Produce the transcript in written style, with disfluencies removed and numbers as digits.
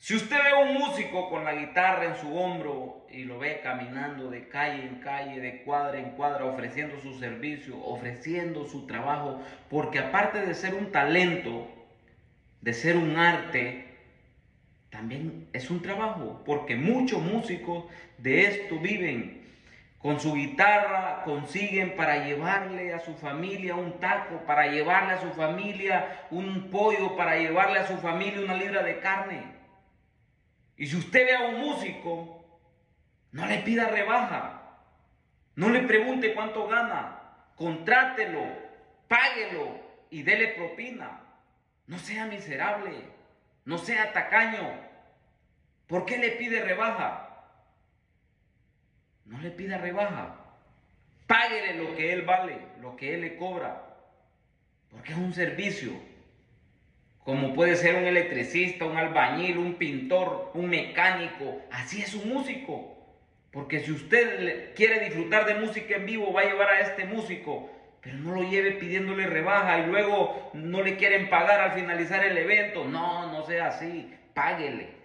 Si usted ve a un músico con la guitarra en su hombro y lo ve caminando de calle en calle, de cuadra en cuadra, ofreciendo su servicio, ofreciendo su trabajo, porque aparte de ser un talento, de ser un arte, también es un trabajo, porque muchos músicos de esto viven. Con su guitarra consiguen para llevarle a su familia un taco, para llevarle a su familia un pollo, para llevarle a su familia una libra de carne. Y si usted ve a un músico, no le pida rebaja, no le pregunte cuánto gana, contrátelo, páguelo y dele propina. No sea miserable, no sea tacaño. ¿Por qué le pide rebaja? No le pida rebaja. Páguele lo que él vale, lo que él le cobra, porque es un servicio. Como puede ser un electricista, un albañil, un pintor, un mecánico. Así es un músico. Porque si usted quiere disfrutar de música en vivo, va a llevar a este músico, pero no lo lleve pidiéndole rebaja y luego no le quieren pagar al finalizar el evento. No, no sea así. Páguele.